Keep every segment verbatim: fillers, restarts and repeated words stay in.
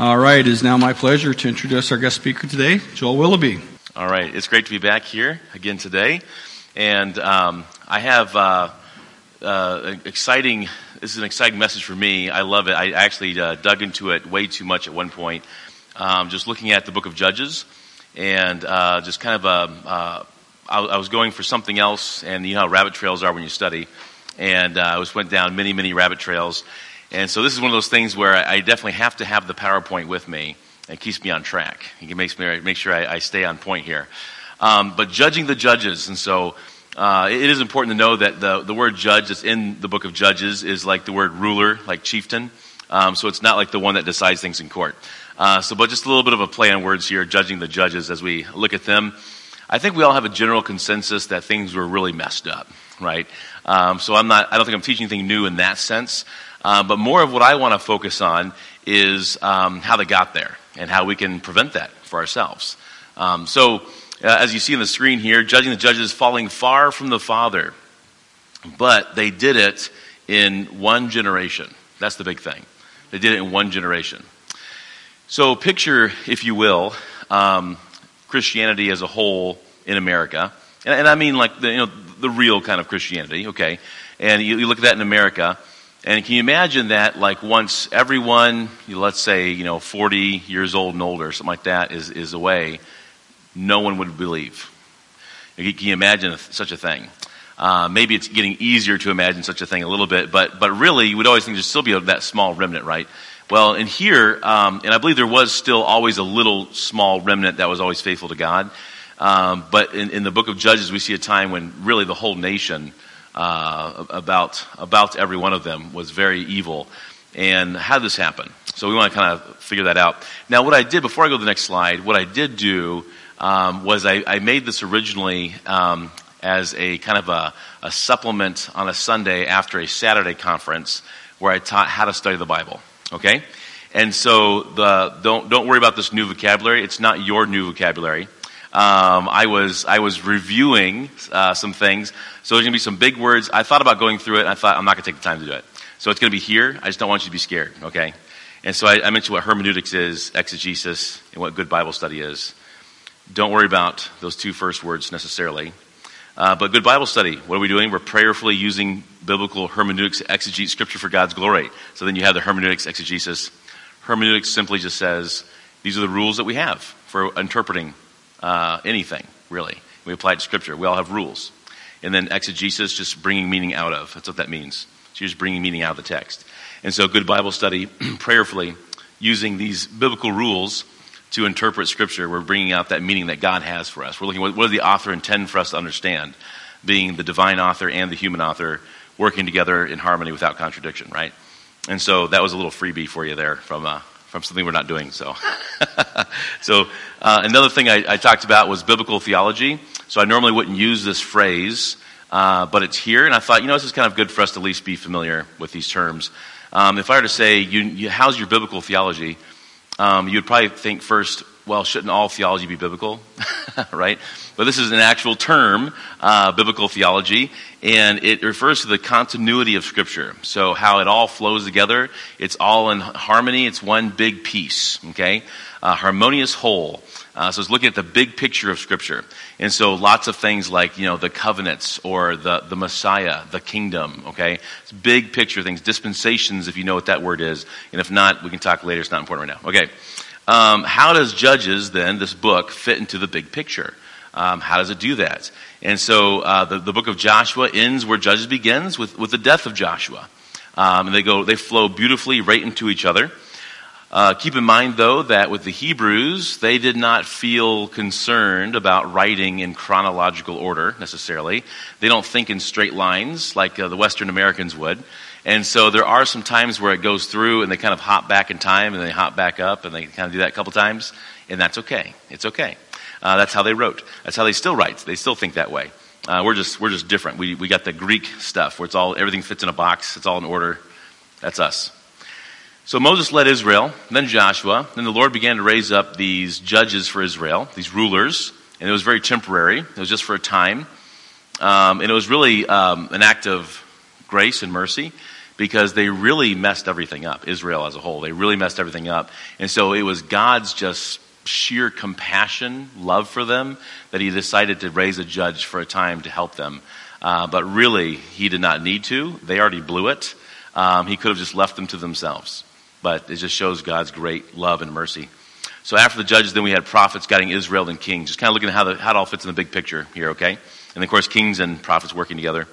All right, it is now my pleasure to introduce our guest speaker today, Joel Willoughby. All right, it's great to be back here again today, and um, I have uh, uh, exciting. This is an exciting message for me. I love it. I actually uh, dug into it way too much at one point, um, just looking at the book of Judges, and uh, just kind of a. Uh, I, I was going for something else, and you know how rabbit trails are when you study, and uh, I just went down many, many rabbit trails. And so this is one of those things where I definitely have to have the PowerPoint with me. It keeps me on track. It makes me make sure I, I stay on point here. Um, but judging the judges, and so uh, it is important to know that the the word judge that's in the book of Judges is like the word ruler, like chieftain. Um, so it's not like the one that decides things in court. Uh, so, but just a little bit of a play on words here, judging the judges as we look at them. I think we all have a general consensus that things were really messed up, right? Um, so I'm not. I don't think I'm teaching anything new in that sense. Uh, but more of what I want to focus on is um, how they got there and how we can prevent that for ourselves. Um, so, uh, as you see on the screen here, judging the judges falling far from the Father, but they did it in one generation. That's the big thing. They did it in one generation. So, picture, if you will, um, Christianity as a whole in America, and, and I mean like the you know the real kind of Christianity, okay? And you, you look at that in America. And can you imagine that, like, once everyone, you know, let's say, you know, forty years old and older, something like that, is, is away, no one would believe. Can you imagine such a thing? Uh, maybe it's getting easier to imagine such a thing a little bit, but but really, you would always think there'd still be that small remnant, right? Well, in here, um, and I believe there was still always a little small remnant that was always faithful to God. Um, but in, in the book of Judges, we see a time when really the whole nation Uh, about about every one of them was very evil. And how did this happen? So we want to kind of figure that out. Now, what I did, before I go to the next slide, what I did do um, was I, I made this originally um, as a kind of a, a supplement on a Sunday after a Saturday conference where I taught how to study the Bible. Okay? And so the don't don't worry about this new vocabulary. It's not your new vocabulary. Um, I was I was reviewing uh, some things, so there's going to be some big words. I thought about going through it, and I thought I'm not going to take the time to do it. So it's going to be here. I just don't want you to be scared, okay? And so I, I mentioned what hermeneutics is, exegesis, and what good Bible study is. Don't worry about those two first words necessarily. Uh, but good Bible study, what are we doing? We're prayerfully using biblical hermeneutics to exegete Scripture for God's glory. So then you have the hermeneutics, exegesis. Hermeneutics simply just says, these are the rules that we have for interpreting Uh, anything, really. We apply it to Scripture. We all have rules. And then exegesis, just bringing meaning out of. That's what that means. So you're just bringing meaning out of the text. And so good Bible study, prayerfully, using these biblical rules to interpret Scripture, we're bringing out that meaning that God has for us. We're looking at what did the author intend for us to understand, being the divine author and the human author working together in harmony without contradiction, right? And so that was a little freebie for you there from uh, from something we're not doing. So so uh, another thing I, I talked about was biblical theology. So I normally wouldn't use this phrase, uh, but it's here. And I thought, you know, this is kind of good for us to at least be familiar with these terms. Um, if I were to say, you, you, how's your biblical theology? Um, you'd probably think first, well, shouldn't all theology be biblical? Right? But this is an actual term, uh, biblical theology, and it refers to the continuity of Scripture. So how it all flows together, it's all in harmony, it's one big piece, okay? Uh, harmonious whole. Uh, so it's looking at the big picture of Scripture. And so lots of things like, you know, the covenants or the, the Messiah, the kingdom, okay? It's big picture things, dispensations, if you know what that word is. And if not, we can talk later. It's not important right now. Okay. Um, how does Judges, then, this book, fit into the big picture? Um, how does it do that? And so uh, the, the book of Joshua ends where Judges begins, with, with the death of Joshua. Um, and they go, they flow beautifully right into each other. Uh, keep in mind, though, that with the Hebrews, they did not feel concerned about writing in chronological order, necessarily. They don't think in straight lines like uh, the Western Americans would. And so there are some times where it goes through and they kind of hop back in time and they hop back up and they kind of do that a couple times. And that's okay. It's okay. Uh, that's how they wrote. That's how they still write. They still think that way. Uh, we're just we're just different. We we got the Greek stuff where it's all everything fits in a box. It's all in order. That's us. So Moses led Israel, then Joshua. Then the Lord began to raise up these judges for Israel, these rulers, and it was very temporary. It was just for a time, um, and it was really um, an act of grace and mercy because they really messed everything up, Israel as a whole. They really messed everything up. And so it was God's just sheer compassion, love for them, that he decided to raise a judge for a time to help them. Uh, but really, he did not need to. They already blew it. Um, he could have just left them to themselves. But it just shows God's great love and mercy. So after the judges, then we had prophets guiding Israel and kings. Just kind of looking at how, the, how it all fits in the big picture here, okay? And of course, kings and prophets working together.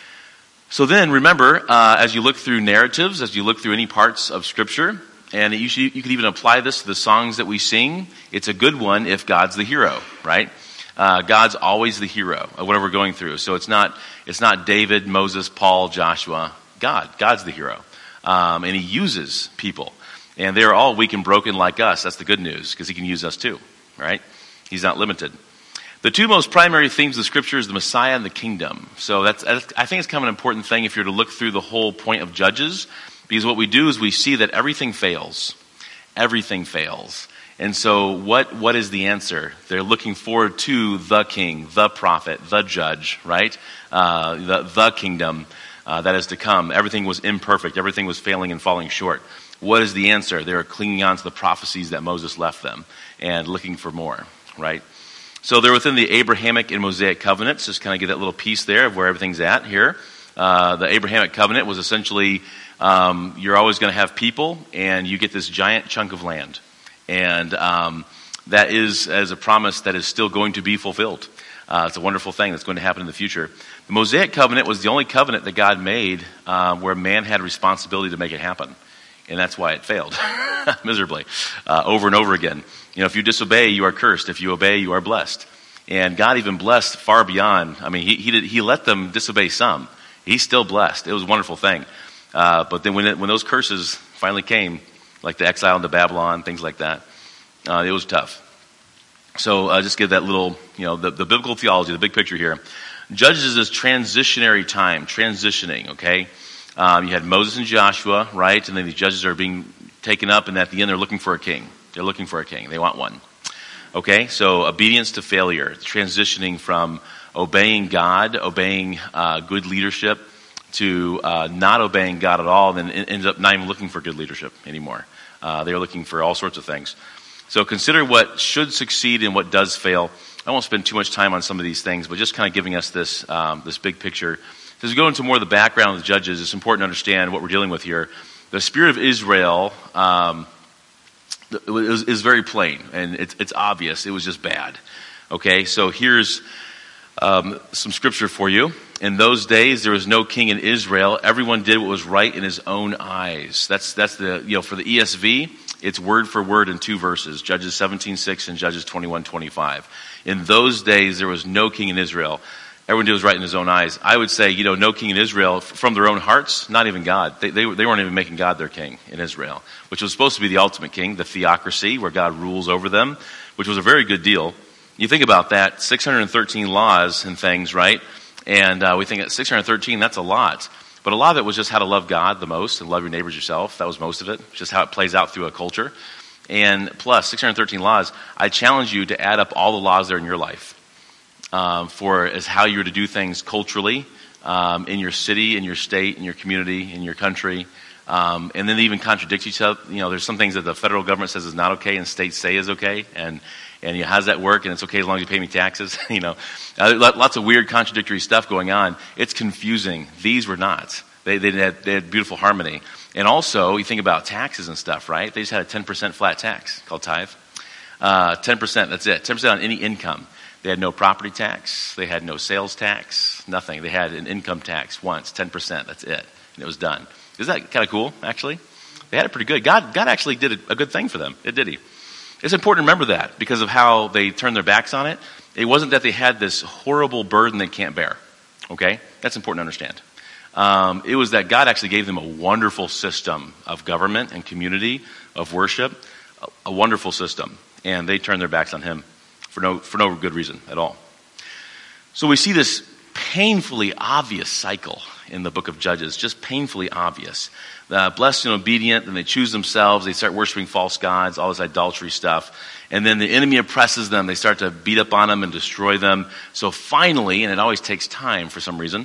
So then, remember, uh, as you look through narratives, as you look through any parts of Scripture, and you, should, you could even apply this to the songs that we sing, it's a good one if God's the hero, right? Uh, God's always the hero of whatever we're going through. So it's not it's not David, Moses, Paul, Joshua. God. God's the hero. Um, and he uses people. And they're all weak and broken like us. That's the good news, because he can use us too, right? He's not limited. The two most primary themes of Scripture is the Messiah and the kingdom. So that's, I think it's kind of an important thing if you're to look through the whole point of Judges, because what we do is we see that everything fails. Everything fails. And so what, what is the answer? They're looking forward to the king, the prophet, the judge, right? Uh, the, the kingdom uh, that is to come. Everything was imperfect. Everything was failing and falling short. What is the answer? They are clinging on to the prophecies that Moses left them and looking for more, right? So they're within the Abrahamic and Mosaic covenants. Just kind of get that little piece there of where everything's at here. Uh, the Abrahamic covenant was essentially um, you're always going to have people, and you get this giant chunk of land. And um, that is as a promise that is still going to be fulfilled. Uh, it's a wonderful thing that's going to happen in the future. The Mosaic covenant was the only covenant that God made uh, where man had responsibility to make it happen. And that's why it failed miserably uh, over and over again. You know, if you disobey, you are cursed. If you obey, you are blessed. And God even blessed far beyond. I mean, he he, did, he let them disobey some. He's still blessed. It was a wonderful thing. Uh, but then when it, when those curses finally came, like the exile into Babylon, things like that, uh, it was tough. So uh, just give that little, you know, the, the biblical theology, the big picture here. Judges is this transitionary time, transitioning, okay? Um, you had Moses and Joshua, right? And then the judges are being taken up, and at the end they're looking for a king. They're looking for a king. They want one. Okay, so obedience to failure, transitioning from obeying God, obeying uh, good leadership, to uh, not obeying God at all, and then ends up not even looking for good leadership anymore. Uh, they're looking for all sorts of things. So consider what should succeed and what does fail. I won't spend too much time on some of these things, but just kind of giving us this um, this big picture. As we go into more of the background of the judges, it's important to understand what we're dealing with here. The spirit of Israel um, is, is very plain, and it's, it's obvious. It was just bad. Okay, so here's um, some scripture for you. In those days, there was no king in Israel. Everyone did what was right in his own eyes. That's that's the you know for the E S V, it's word for word in two verses: Judges seventeen six and Judges twenty-one twenty-five. In those days, there was no king in Israel. Everyone did what was right in his own eyes. I would say, you know, no king in Israel from their own hearts, not even God. They, they, they weren't even making God their king in Israel, which was supposed to be the ultimate king, the theocracy, where God rules over them, which was a very good deal. You think about that, six hundred thirteen laws and things, right? And uh, we think at six hundred thirteen, that's a lot. But a lot of it was just how to love God the most and love your neighbors yourself. That was most of it, just how it plays out through a culture. And plus, six hundred thirteen laws, I challenge you to add up all the laws there in your life. Um, for as how you're to do things culturally, um, in your city, in your state, in your community, in your country, um, and then they even contradict each other. You know, there's some things that the federal government says is not okay, and states say is okay, and and you know, how does that work? And it's okay as long as you pay me taxes. you know, uh, lots of weird contradictory stuff going on. It's confusing. These were not. They they had, they had beautiful harmony, and also you think about taxes and stuff, right? They just had a ten percent flat tax called tithe. Uh, ten percent. That's it. ten percent on any income. They had no property tax. They had no sales tax. Nothing. They had an income tax once, ten percent. That's it. And it was done. Isn't that kind of cool, actually? They had it pretty good. God God actually did a, a good thing for them. It did he. It's important to remember that because of how they turned their backs on it. It wasn't that they had this horrible burden they can't bear. Okay? That's important to understand. Um, it was that God actually gave them a wonderful system of government and community, of worship, a, a wonderful system. And they turned their backs on him. For no, for no good reason at all. So we see this painfully obvious cycle in the book of Judges, just painfully obvious. Uh, blessed and obedient, and they choose themselves, they start worshiping false gods, all this idolatry stuff. And then the enemy oppresses them, they start to beat up on them and destroy them. So finally, and it always takes time for some reason,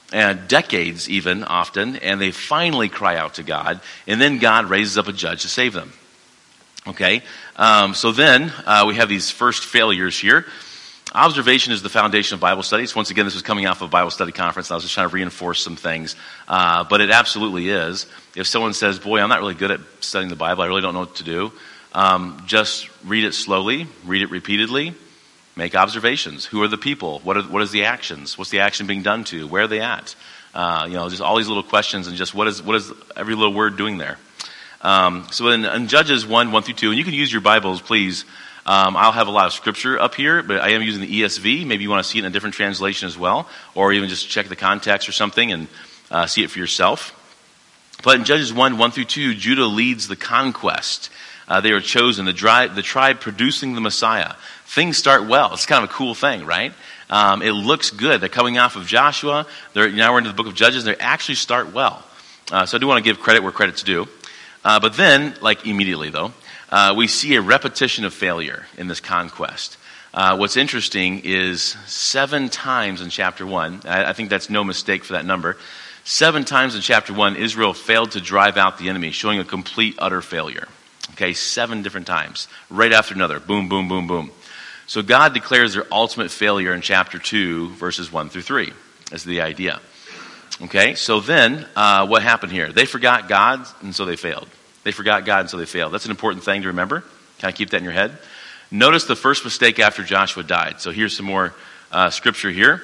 and decades even often, and they finally cry out to God, and then God raises up a judge to save them. Okay, um, so then uh, we have these first failures here. Observation is the foundation of Bible studies. Once again, this was coming off of a Bible study conference, and I was just trying to reinforce some things, uh, but it absolutely is. If someone says, boy, I'm not really good at studying the Bible, I really don't know what to do, um, just read it slowly, read it repeatedly, make observations. Who are the people? What are, what is the actions? What's the action being done to? Where are they at? Uh, you know, just all these little questions, and just what is what is every little word doing there? Um, so in, in Judges one, one through two, and you can use your Bibles, please. Um, I'll have a lot of scripture up here, but I am using the E S V. Maybe you want to see it in a different translation as well, or even just check the context or something and uh, see it for yourself. But in Judges one, one through two, Judah leads the conquest. Uh, they are chosen, the, dri- the tribe producing the Messiah. Things start well. It's kind of a cool thing, right? Um, it looks good. They're coming off of Joshua. They're, now we're into the book of Judges. They actually start well. Uh, so I do want to give credit where credit's due. Uh, but then, like immediately though, uh, we see a repetition of failure in this conquest. Uh, what's interesting is seven times in chapter one, I, I think that's no mistake for that number, seven times in chapter one, Israel failed to drive out the enemy, showing a complete, utter failure. Okay, seven different times, right after another, boom, boom, boom, boom. So God declares their ultimate failure in chapter two, verses one through three, is the idea. Okay, so then uh, what happened here? They forgot God, and so they failed. They forgot God, and so they failed. That's an important thing to remember. Kind of keep that in your head. Notice the first mistake after Joshua died. So here's some more uh, scripture here.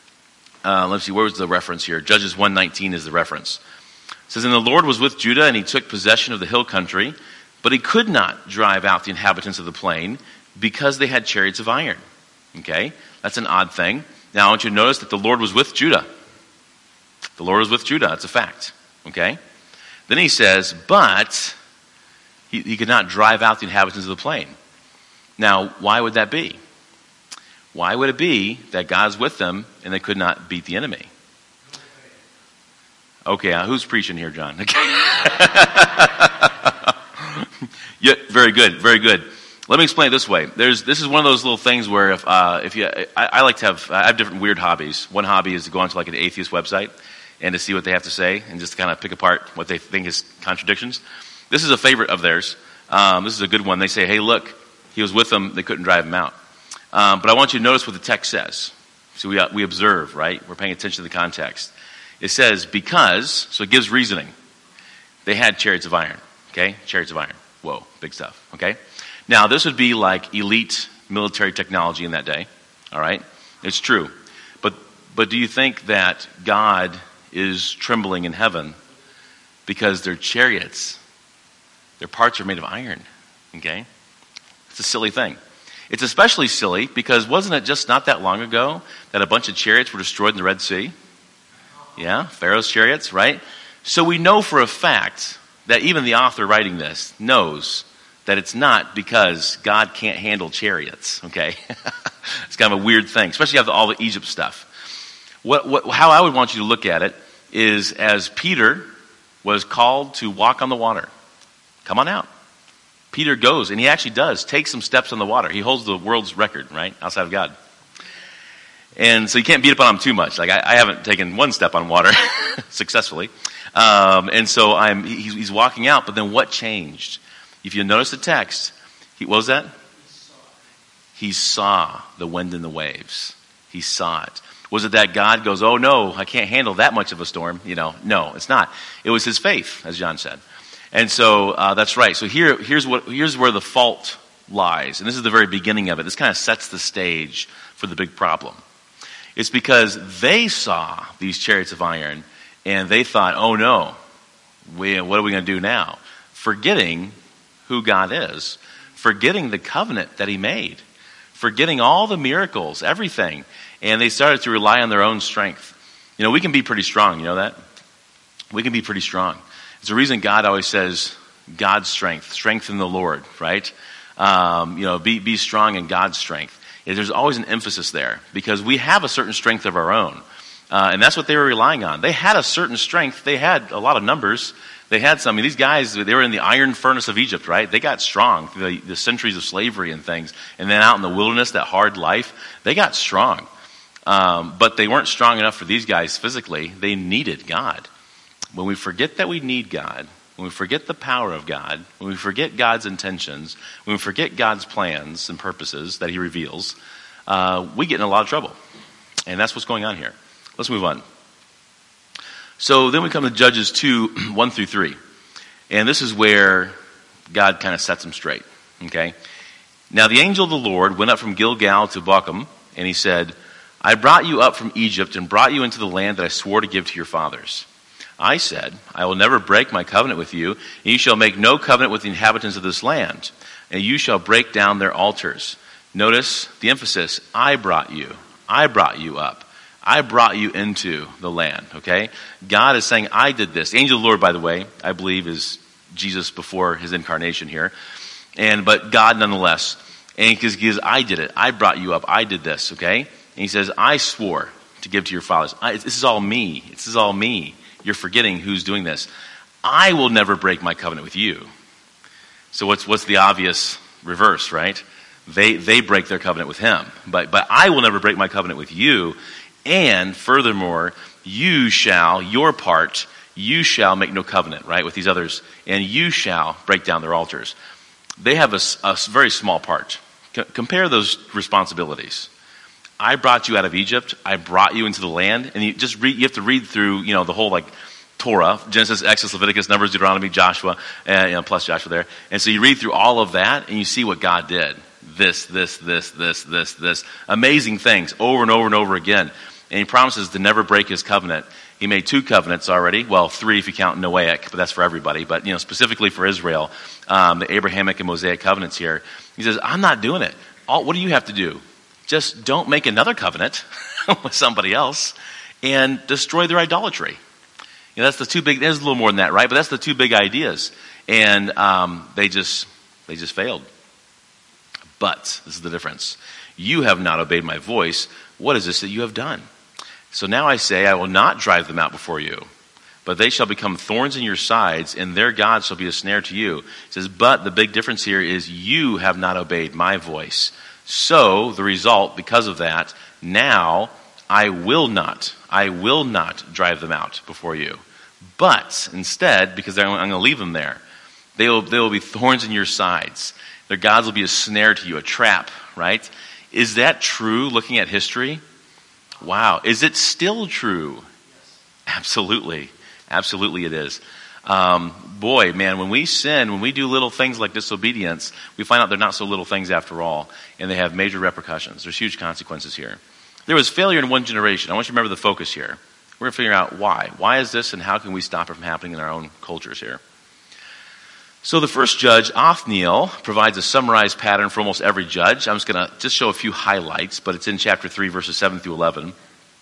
Uh, let's see, where was the reference here? Judges one nineteen is the reference. It says, and the Lord was with Judah, and he took possession of the hill country, but he could not drive out the inhabitants of the plain because they had chariots of iron. Okay, that's an odd thing. Now I want you to notice that the Lord was with Judah. The Lord was with Judah. That's a fact. Okay. Then he says, but he, he could not drive out the inhabitants of the plain. Now, why would that be? Why would it be that God's with them and they could not beat the enemy? Okay, uh, who's preaching here, John? Okay. Yeah, very good, very good. Let me explain it this way. There's this is one of those little things where if uh, if you, I, I like to have I have different weird hobbies. One hobby is to go onto like an atheist website and to see what they have to say and just kind of pick apart what they think is contradictions. This is a favorite of theirs. Um, this is a good one. They say, hey, look, he was with them. They couldn't drive him out. Um, but I want you to notice what the text says. So we, we observe, right? We're paying attention to the context. It says, because, so it gives reasoning. They had chariots of iron. Okay? Chariots of iron. Whoa, big stuff. Okay? Now, this would be like elite military technology in that day. All right? It's true. But, but do you think that God is trembling in heaven because their chariots, their parts are made of iron? Okay? It's a silly thing. It's especially silly because wasn't it just not that long ago that a bunch of chariots were destroyed in the Red Sea? Yeah, Pharaoh's chariots, right? So we know for a fact that even the author writing this knows that it's not because God can't handle chariots, okay? It's kind of a weird thing, especially after all the Egypt stuff. What, what, how I would want you to look at it is as Peter was called to walk on the water. Come on out. Peter goes, and he actually does take some steps on the water. He holds the world's record, right, outside of God. And so you can't beat up on him too much. Like I, I haven't taken one step on water successfully. Um, and so I'm, he's, he's walking out, but then what changed? If you notice the text, he, what was that? He saw the wind and the waves. He saw it. Was it that God goes, oh no, I can't handle that much of a storm? You know, no, it's not. It was his faith, as John said. And so uh, that's right. So here, here's what, here's where the fault lies. And this is the very beginning of it. This kind of sets the stage for the big problem. It's because they saw these chariots of iron and they thought, oh no, we, what are we going to do now? Forgetting who God is, forgetting the covenant that he made, forgetting all the miracles, everything. And they started to rely on their own strength. You know, we can be pretty strong, you know that? We can be pretty strong. It's the reason God always says, God's strength, strength in the Lord, right? Um, you know, be, be strong in God's strength. There's always an emphasis there because we have a certain strength of our own. Uh, and that's what they were relying on. They had a certain strength. They had a lot of numbers. They had some. I mean, these guys, they were in the iron furnace of Egypt, right? They got strong through the, the centuries of slavery and things. And then out in the wilderness, that hard life, they got strong. Um, but they weren't strong enough for these guys physically. They needed God. When we forget that we need God, when we forget the power of God, when we forget God's intentions, when we forget God's plans and purposes that he reveals, uh, we get in a lot of trouble. And that's what's going on here. Let's move on. So then we come to Judges two, one through three. And this is where God kind of sets them straight. Okay? Now the angel of the Lord went up from Gilgal to Bochum, and he said, I brought you up from Egypt and brought you into the land that I swore to give to your fathers. I said, I will never break my covenant with you, and you shall make no covenant with the inhabitants of this land, and you shall break down their altars. Notice the emphasis, I brought you. I brought you up. I brought you into the land, okay? God is saying, I did this. The angel of the Lord, by the way, I believe is Jesus before his incarnation here. And but God nonetheless. And because he says, I did it. I brought you up. I did this, okay? And he says, I swore to give to your fathers. I, this is all me. This is all me. You're forgetting who's doing this. I will never break my covenant with you. So what's what's the obvious reverse, right? They they break their covenant with him. But but I will never break my covenant with you. And furthermore, you shall, your part, you shall make no covenant, right, with these others. And you shall break down their altars. They have a, a very small part. C- compare those responsibilities. I brought you out of Egypt. I brought you into the land. And you just read, you have to read through, you know, the whole like Torah, Genesis, Exodus, Leviticus, Numbers, Deuteronomy, Joshua, and you know, plus Joshua there. And so you read through all of that and you see what God did. This, this, this, this, this, this. Amazing things over and over and over again. And he promises to never break his covenant. He made two covenants already. Well, three if you count Noahic, but that's for everybody. But, you know, specifically for Israel, um, the Abrahamic and Mosaic covenants here. He says, I'm not doing it. All, what do you have to do? Just don't make another covenant with somebody else and destroy their idolatry. You know, that's the two big, there's a little more than that, right? But that's the two big ideas. And um, they just they just failed. But, this is the difference. You have not obeyed my voice. What is this that you have done? So now I say, I will not drive them out before you, but they shall become thorns in your sides, and their God shall be a snare to you. It says, but the big difference here is you have not obeyed my voice. So the result, because of that, now I will not, I will not drive them out before you. But instead, because I'm going to leave them there, they will, they will be thorns in your sides. Their gods will be a snare to you, a trap, right? Is that true looking at history? Wow. Is it still true? Absolutely. Absolutely it is. Um, boy, man, when we sin, when we do little things like disobedience, we find out they're not so little things after all, and they have major repercussions. There's huge consequences here. There was failure in one generation. I want you to remember the focus here. We're going to figure out why. Why is this, and how can we stop it from happening in our own cultures here? So the first judge, Othniel, provides a summarized pattern for almost every judge. I'm just going to just show a few highlights, but it's in chapter three, verses seven through eleven.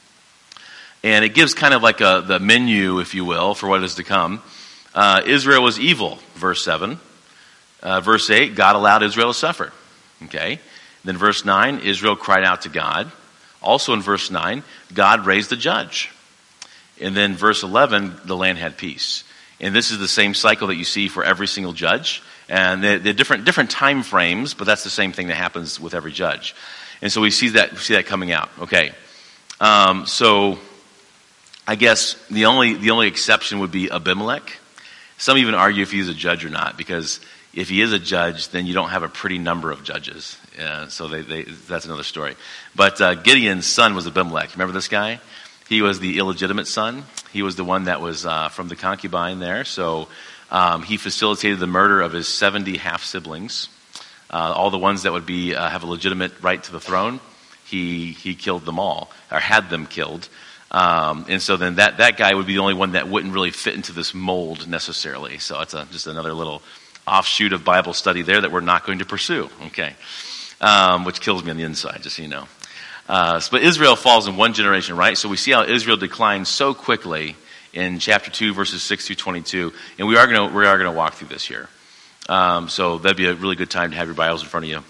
And it gives kind of like a, the menu, if you will, for what is to come. Uh, Israel was evil, verse seven. Uh, verse eight, God allowed Israel to suffer. Okay. Then verse nine, Israel cried out to God. Also in verse nine, God raised a judge. And then verse eleven, the land had peace. And this is the same cycle that you see for every single judge. And they're, they're different different time frames, but that's the same thing that happens with every judge. And so we see that we see that coming out. Okay. Um, so I guess the only the only exception would be Abimelech. Some even argue if he's a judge or not, because if he is a judge, then you don't have a pretty number of judges. Uh, so they, they, that's another story. But uh, Gideon's son was Abimelech. Remember this guy? He was the illegitimate son. He was the one that was uh, from the concubine there. So um, he facilitated the murder of his seventy half-siblings. Uh, all the ones that would be uh, have a legitimate right to the throne, he he killed them all, or had them killed. Um, and so then that, that guy would be the only one that wouldn't really fit into this mold necessarily. So it's a, just another little offshoot of Bible study there that we're not going to pursue. Okay. Um, which kills me on the inside, just so you know. Uh, but Israel falls in one generation, right? So we see how Israel declines so quickly in chapter two, verses six through twenty-two, and we are going to we are going to walk through this here. Um, so that'd be a really good time to have your Bibles in front of you.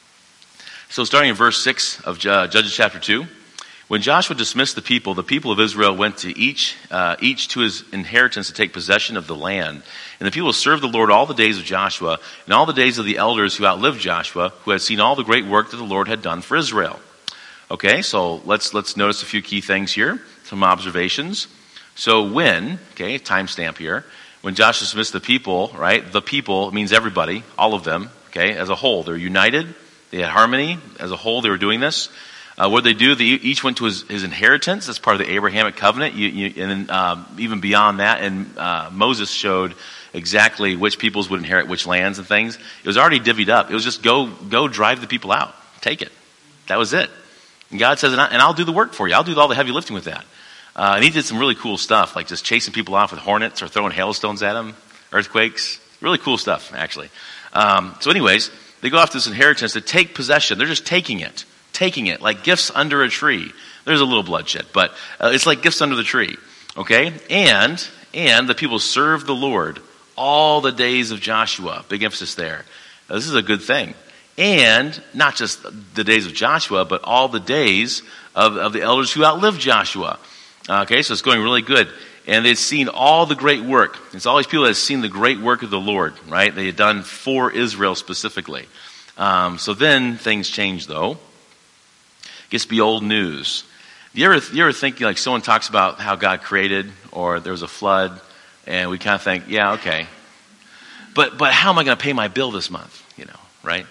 So starting in verse six of Judges chapter two, when Joshua dismissed the people, the people of Israel went to each uh, each to his inheritance to take possession of the land. And the people served the Lord all the days of Joshua and all the days of the elders who outlived Joshua, who had seen all the great work that the Lord had done for Israel. Okay, so let's let's notice a few key things here, some observations. So when, okay, timestamp here, when Joshua dismissed the people, right, the people means everybody, all of them, okay, as a whole. They're united, they had harmony, as a whole they were doing this. Uh, what did they do? They each went to his, his inheritance. That's part of the Abrahamic covenant. You, you, and then um, even beyond that, and uh, Moses showed exactly which peoples would inherit which lands and things. It was already divvied up. It was just go go drive the people out. Take it. That was it. And God says, and, I, and I'll do the work for you. I'll do all the heavy lifting with that. Uh, and he did some really cool stuff, like just chasing people off with hornets or throwing hailstones at them, earthquakes. Really cool stuff, actually. Um, so anyways, they go off to this inheritance to take possession. They're just taking it. Taking it, like gifts under a tree. There's a little bloodshed, but uh, it's like gifts under the tree. Okay? And, and the people served the Lord all the days of Joshua. Big emphasis there. Now, this is a good thing. And not just the days of Joshua, but all the days of, of the elders who outlived Joshua. Okay, so it's going really good. And they'd seen all the great work. It's all these people that had seen the great work of the Lord, right? They had done for Israel specifically. Um, so then things changed, though. Gets to be old news. You ever, you ever think, like, someone talks about how God created, or there was a flood, and we kind of think, yeah, okay. But but how am I going to pay my bill this month? You know, right?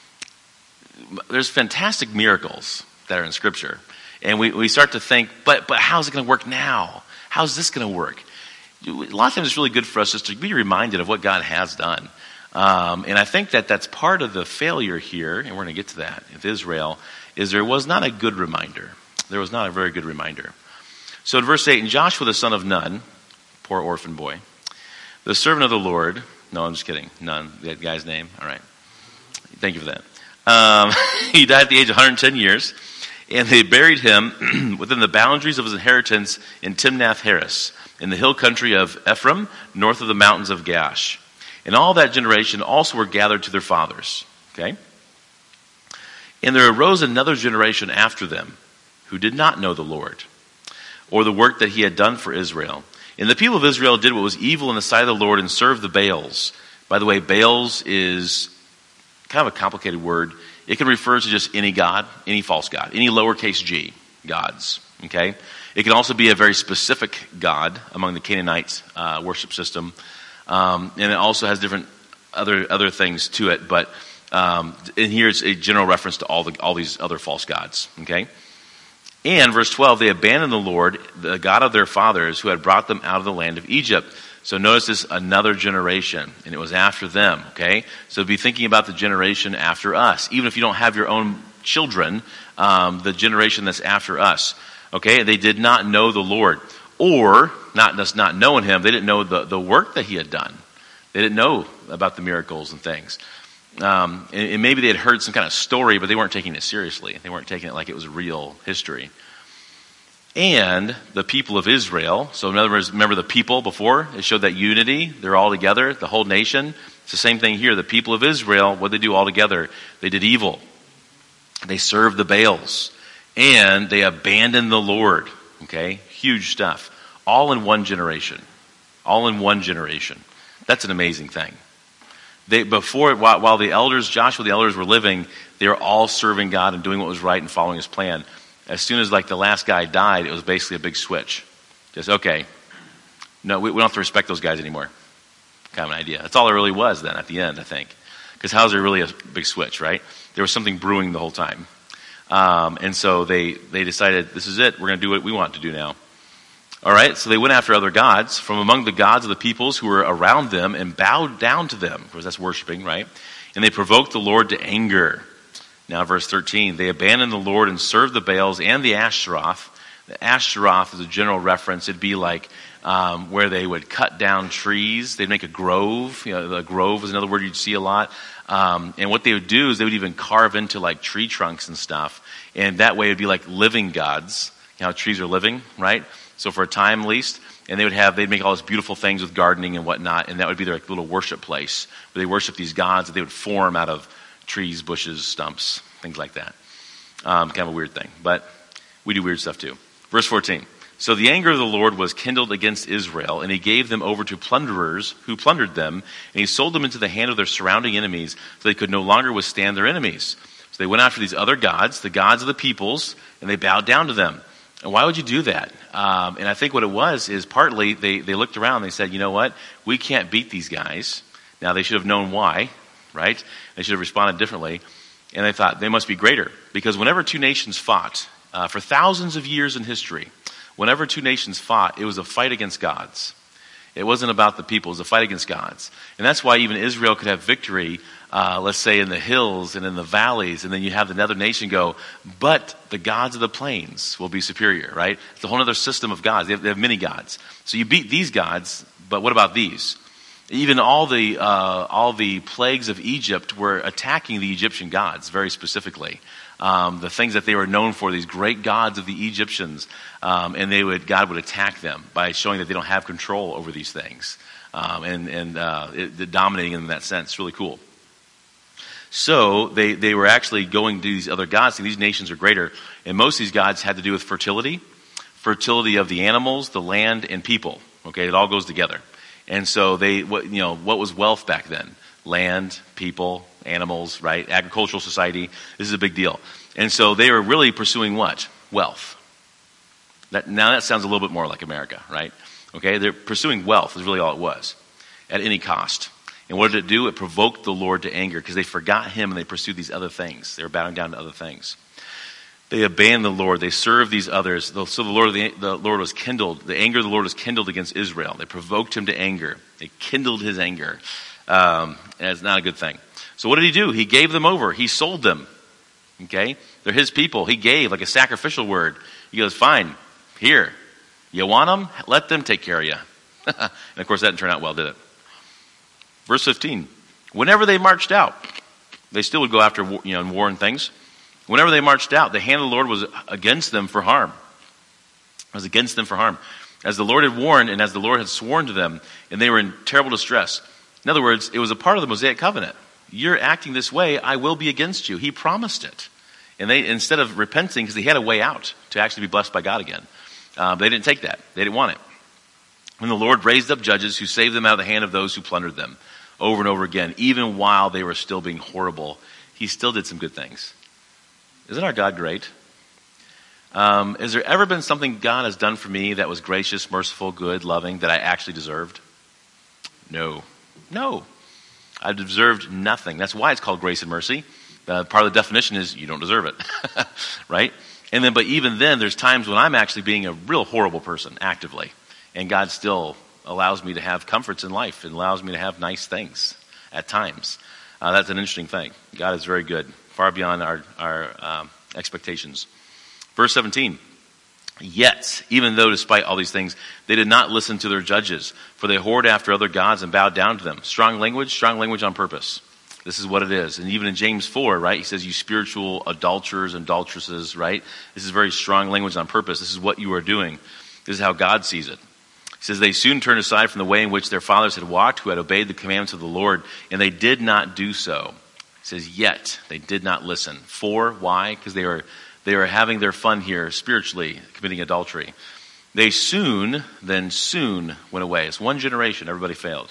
There's fantastic miracles that are in Scripture. And we, we start to think, but but how's it going to work now? How's this going to work? A lot of times it's really good for us just to be reminded of what God has done. Um, and I think that that's part of the failure here, and we're going to get to that, with Israel, is there was not a good reminder. There was not a very good reminder. So in verse eight, and Joshua the son of Nun, poor orphan boy, the servant of the Lord, no, I'm just kidding, Nun, that guy's name, all right. Thank you for that. Um, he died at the age of one hundred ten years, and they buried him within the boundaries of his inheritance in Timnath-Heres, in the hill country of Ephraim, north of the mountains of Gash. And all that generation also were gathered to their fathers. Okay? And there arose another generation after them who did not know the Lord or the work that he had done for Israel. And the people of Israel did what was evil in the sight of the Lord and served the Baals. By the way, Baals is kind of a complicated word. It can refer to just any god, any false god, any lowercase g gods. Okay? It can also be a very specific god among the Canaanite uh, worship system. Um, and it also has different other other things to it, but um, and here it's a general reference to all the all these other false gods. Okay, and verse twelve, they abandoned the Lord, the God of their fathers, who had brought them out of the land of Egypt. So notice this, another generation, and it was after them. Okay, so be thinking about the generation after us, even if you don't have your own children, um, the generation that's after us. Okay, they did not know the Lord. Or, not just not knowing him, they didn't know the, the work that he had done. They didn't know about the miracles and things. Um, and, and maybe they had heard some kind of story, but they weren't taking it seriously. They weren't taking it like it was real history. And the people of Israel, so in other words, remember the people before? It showed that unity. They're all together, the whole nation. It's the same thing here. The people of Israel, what did they do all together? They did evil. They served the Baals. And they abandoned the Lord. Okay? Huge stuff. All in one generation. All in one generation. That's an amazing thing. They before while, while the elders, Joshua the elders were living, they were all serving God and doing what was right and following his plan. As soon as like the last guy died, it was basically a big switch. Just okay. No, we, we don't have to respect those guys anymore. Kind of an idea. That's all it really was then at the end, I think. Because how's there really a big switch, right? There was something brewing the whole time. Um, and so they, they decided, this is it. We're going to do what we want to do now. All right, so they went after other gods from among the gods of the peoples who were around them and bowed down to them. Because that's worshiping, right? And they provoked the Lord to anger. Now, verse thirteen, they abandoned the Lord and served the Baals and the Ashtaroth. The Ashtaroth is a general reference. It'd be like um, where they would cut down trees. They'd make a grove. You know, the grove is another word you'd see a lot. Um, and what they would do is they would even carve into like tree trunks and stuff. And that way it'd be like living gods. You know how trees are living, right? So for a time at least. And they would have, they'd make all these beautiful things with gardening and whatnot. And that would be their like, little worship place where they worship these gods that they would form out of trees, bushes, stumps, things like that. Um, kind of a weird thing. But we do weird stuff too. Verse fourteen. So the anger of the Lord was kindled against Israel, and he gave them over to plunderers who plundered them, and he sold them into the hand of their surrounding enemies, so they could no longer withstand their enemies. So they went after these other gods, the gods of the peoples, and they bowed down to them. And why would you do that? Um, and I think what it was is partly they, they looked around and they said, you know what? We can't beat these guys. Now, they should have known why, right? They should have responded differently. And they thought they must be greater. Because whenever two nations fought, uh, for thousands of years in history, whenever two nations fought, it was a fight against gods. It wasn't about the people. It was a fight against gods. And that's why even Israel could have victory, uh, let's say, in the hills and in the valleys. And then you have another nation go, but the gods of the plains will be superior, right? It's a whole other system of gods. They have, they have many gods. So you beat these gods, but what about these? Even all the uh, all the plagues of Egypt were attacking the Egyptian gods very specifically. Um, the things that they were known for, these great gods of the Egyptians, um, and they would God would attack them by showing that they don't have control over these things, um, and and uh, it, it dominating them in that sense. It's really cool. So they they were actually going to these other gods. These nations are greater, and most of these gods had to do with fertility, fertility of the animals, the land, and people. Okay, it all goes together. And so they, what, you know, what was wealth back then? Land, people, animals, right? Agricultural society. This is a big deal. And so they were really pursuing what? Wealth. That, now that sounds a little bit more like America, right? Okay, they're pursuing wealth is really all it was, at any cost. And what did it do? It provoked the Lord to anger because they forgot him and they pursued these other things. They were bowing down to other things. They abandoned the Lord. They served these others. So the Lord, the, the Lord was kindled. The anger of the Lord was kindled against Israel. They provoked him to anger. They kindled his anger. Um, and it's not a good thing. So what did he do? He gave them over. He sold them. Okay? They're his people. He gave like a sacrificial word. He goes, fine, here. You want them? Let them take care of you. And of course that didn't turn out well, did it? Verse fifteen. Whenever they marched out, they still would go after, you know, and war and things. Whenever they marched out, the hand of the Lord was against them for harm. It was against them for harm. As the Lord had warned and as the Lord had sworn to them, and they were in terrible distress. In other words, it was a part of the Mosaic covenant. You're acting this way, I will be against you. He promised it. And they, instead of repenting, because they had a way out to actually be blessed by God again, uh, they didn't take that. They didn't want it. And the Lord raised up judges who saved them out of the hand of those who plundered them over and over again. Even while they were still being horrible, he still did some good things. Isn't our God great? Um, has there ever been something God has done for me that was gracious, merciful, good, loving, that I actually deserved? No. No. I deserved nothing. That's why it's called grace and mercy. Uh, part of the definition is you don't deserve it. Right? And then, but even then, there's times when I'm actually being a real horrible person, actively. And God still allows me to have comforts in life and allows me to have nice things at times. Uh, that's an interesting thing. God is very good. Far beyond our, our um, expectations. Verse seventeen. Yet, even though despite all these things, they did not listen to their judges, for they whored after other gods and bowed down to them. Strong language, strong language on purpose. This is what it is. And even in James four, right, he says, you spiritual adulterers and adulteresses, right? This is very strong language on purpose. This is what you are doing. This is how God sees it. He says, they soon turned aside from the way in which their fathers had walked, who had obeyed the commandments of the Lord, and they did not do so. It says, yet they did not listen. For, why? Because they were they were having their fun here spiritually, committing adultery. They soon, then soon went away. It's one generation, everybody failed.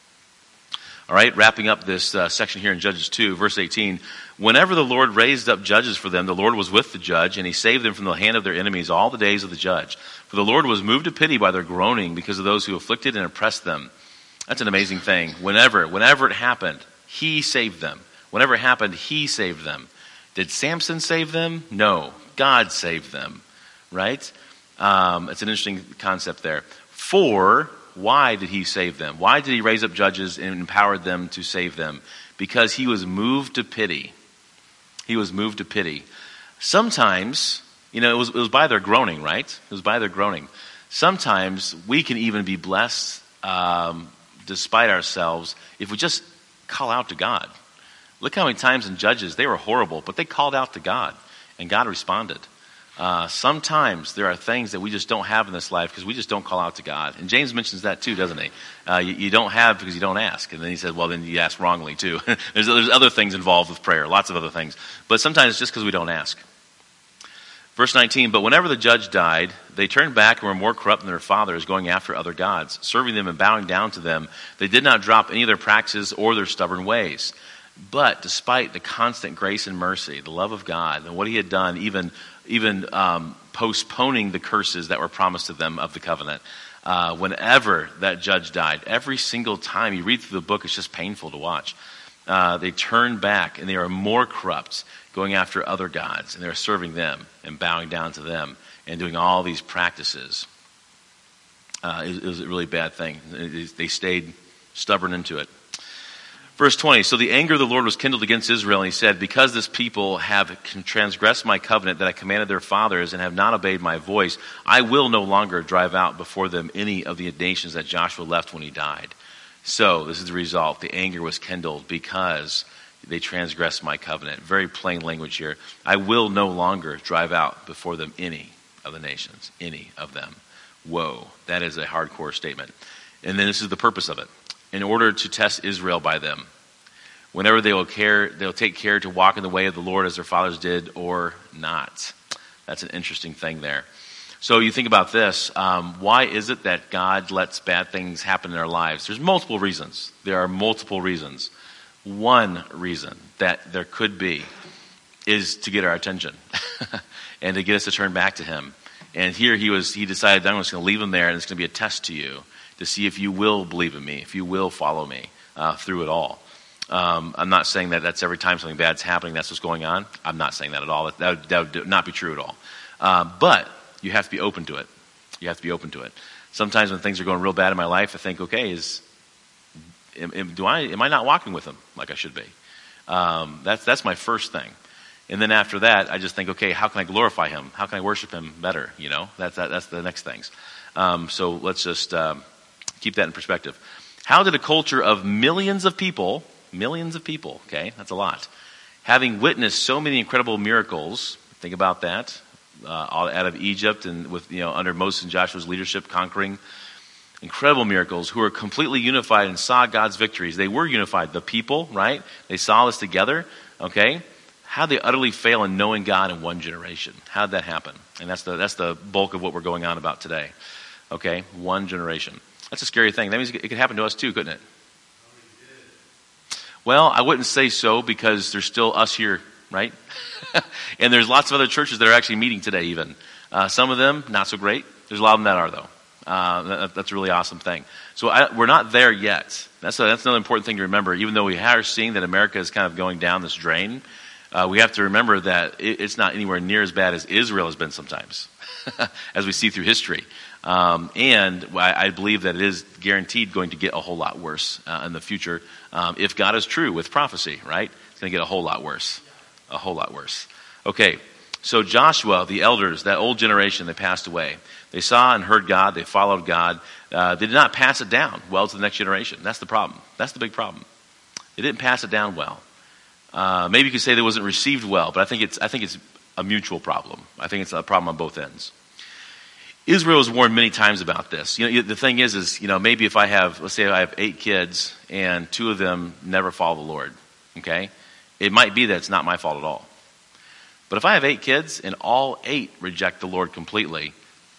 All right, wrapping up this uh, section here in Judges two, verse eighteen. Whenever the Lord raised up judges for them, the Lord was with the judge, and he saved them from the hand of their enemies all the days of the judge. For the Lord was moved to pity by their groaning because of those who afflicted and oppressed them. That's an amazing thing. Whenever, whenever it happened, he saved them. Whenever it happened, he saved them. Did Samson save them? No. God saved them. Right? Um, it's an interesting concept there. For, why did he save them? Why did he raise up judges and empower them to save them? Because he was moved to pity. He was moved to pity. Sometimes, you know, it was, it was by their groaning, right? It was by their groaning. Sometimes we can even be blessed um, despite ourselves if we just call out to God. Look how many times in Judges they were horrible, but they called out to God, and God responded. Uh, sometimes there are things that we just don't have in this life because we just don't call out to God. And James mentions that too, doesn't he? Uh, you, you don't have because you don't ask. And then he says, well, then you ask wrongly too. there's, there's other things involved with prayer, lots of other things. But sometimes it's just because we don't ask. Verse nineteen, but whenever the judge died, they turned back and were more corrupt than their fathers, going after other gods, serving them and bowing down to them. They did not drop any of their practices or their stubborn ways. But despite the constant grace and mercy, the love of God, and what he had done, even even um, postponing the curses that were promised to them of the covenant, uh, whenever that judge died, every single time you read through the book, it's just painful to watch. Uh, they turn back and they are more corrupt, going after other gods, and they're serving them and bowing down to them and doing all these practices. Uh, it, it was a really bad thing. They stayed stubborn into it. Verse twenty, so the anger of the Lord was kindled against Israel, and he said, because this people have transgressed my covenant that I commanded their fathers and have not obeyed my voice, I will no longer drive out before them any of the nations that Joshua left when he died. So this is the result. The anger was kindled because they transgressed my covenant. Very plain language here. I will no longer drive out before them any of the nations, any of them. Whoa, that is a hardcore statement. And then this is the purpose of it. In order to test Israel by them. Whenever they will care, they'll take care to walk in the way of the Lord as their fathers did or not. That's an interesting thing there. So you think about this. Um, why is it that God lets bad things happen in our lives? There's multiple reasons. There are multiple reasons. One reason that there could be is to get our attention and to get us to turn back to him. And here he was. He decided that I'm just going to leave him there, and it's going to be a test to you, to see if you will believe in me, if you will follow me uh, through it all. Um, I'm not saying that that's every time something bad's happening, that's what's going on. I'm not saying that at all. That, that, would, that would not be true at all. Uh, but you have to be open to it. You have to be open to it. Sometimes when things are going real bad in my life, I think, okay, is am, am, do I am I not walking with him like I should be? Um, that's that's my first thing. And then after that, I just think, okay, how can I glorify him? How can I worship him better? You know, that's that, that's the next things. Um, so let's just um, keep that in perspective. How did a culture of millions of people, millions of people, okay, that's a lot, having witnessed so many incredible miracles, think about that, uh, all out of Egypt and with, you know, under Moses and Joshua's leadership, conquering incredible miracles, who are completely unified and saw God's victories. They were unified, the people, right? They saw this together, okay? How did they utterly fail in knowing God in one generation? How did that happen? And that's the that's the bulk of what we're going on about today. Okay, one generation. That's a scary thing. That means it could happen to us too, couldn't it? Well, I wouldn't say so, because there's still us here, right? And there's lots of other churches that are actually meeting today even. Uh, some of them, not so great. There's a lot of them that are, though. Uh, that, that's a really awesome thing. So I, we're not there yet. That's, a, that's another important thing to remember. Even though we are seeing that America is kind of going down this drain, uh, we have to remember that it, it's not anywhere near as bad as Israel has been sometimes, as we see through history. Um, and I, I believe that it is guaranteed going to get a whole lot worse uh, in the future. Um, if God is true with prophecy, right? It's going to get a whole lot worse. A whole lot worse. Okay, so Joshua, the elders, that old generation, they passed away. They saw and heard God. They followed God. Uh, they did not pass it down well to the next generation. That's the problem. That's the big problem. They didn't pass it down well. Uh, maybe you could say they wasn't received well, but I think it's I think it's a mutual problem. I think it's a problem on both ends. Israel was warned many times about this. You know, the thing is, is you know, maybe if I have, let's say I have eight kids and two of them never follow the Lord, okay, it might be that it's not my fault at all. But if I have eight kids and all eight reject the Lord completely,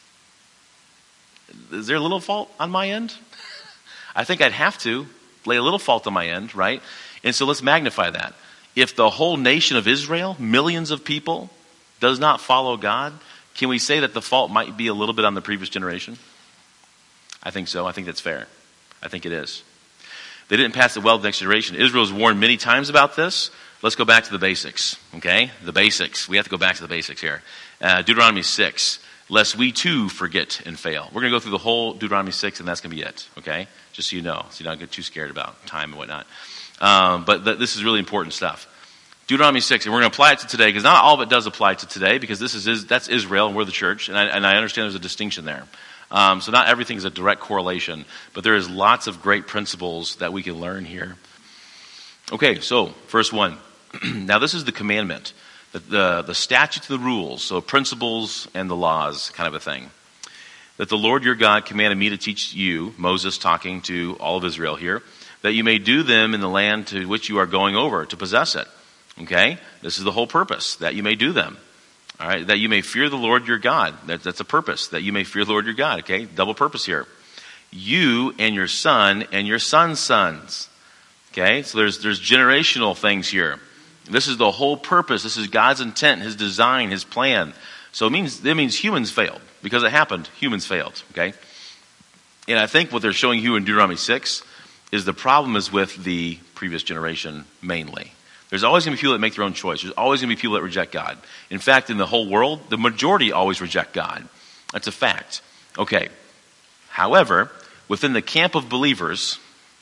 is there a little fault on my end? I think I'd have to lay a little fault on my end, right? And so let's magnify that. If the whole nation of Israel, millions of people, does not follow God, can we say that the fault might be a little bit on the previous generation? I think so. I think that's fair. I think it is. They didn't pass it well to the next generation. Israel was warned many times about this. Let's go back to the basics, okay? The basics. We have to go back to the basics here. Uh, Deuteronomy six, lest we too forget and fail. We're going to go through the whole Deuteronomy six, and that's going to be it, okay? Just so you know, so you don't get too scared about time and whatnot. Um, but th- this is really important stuff. Deuteronomy six, and we're going to apply it to today, because not all of it does apply to today, because this is that's Israel, and we're the church, and I, and I understand there's a distinction there. Um, so not everything is a direct correlation, but there is lots of great principles that we can learn here. Okay, so verse one. Now this is the commandment, the, the, the statutes and the rules, so principles and the laws kind of a thing, that the Lord your God commanded me to teach you, Moses talking to all of Israel here, that you may do them in the land to which you are going over to possess it. Okay? This is the whole purpose, that you may do them. All right? That you may fear the Lord your God. That, that's a purpose, that you may fear the Lord your God. Okay? Double purpose here. You and your son and your son's sons. Okay, so there's there's generational things here. This is the whole purpose. This is God's intent, His design, His plan. So it means it means humans failed. Because it happened, humans failed. Okay? And I think what they're showing you in Deuteronomy six is the problem is with the previous generation mainly. There's always going to be people that make their own choice. There's always going to be people that reject God. In fact, in the whole world, the majority always reject God. That's a fact. Okay. However, within the camp of believers,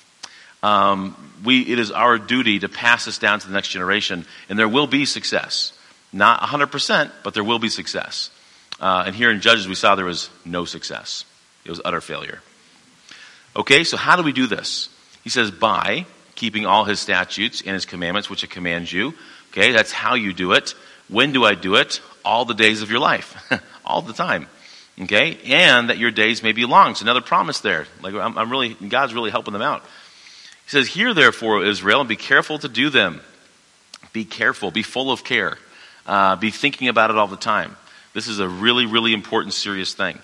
um, we it is our duty to pass this down to the next generation, and there will be success. Not one hundred percent, but there will be success. Uh, and here in Judges, we saw there was no success. It was utter failure. Okay, so how do we do this? He says, by keeping all His statutes and His commandments, which I command you. Okay, that's how you do it. When do I do it? All the days of your life. All the time. Okay, and that your days may be long. It's another promise there. Like I'm, I'm really, God's really helping them out. He says, hear therefore, Israel, and be careful to do them. Be careful. Be full of care. Uh, be thinking about it all the time. This is a really, really important, serious thing.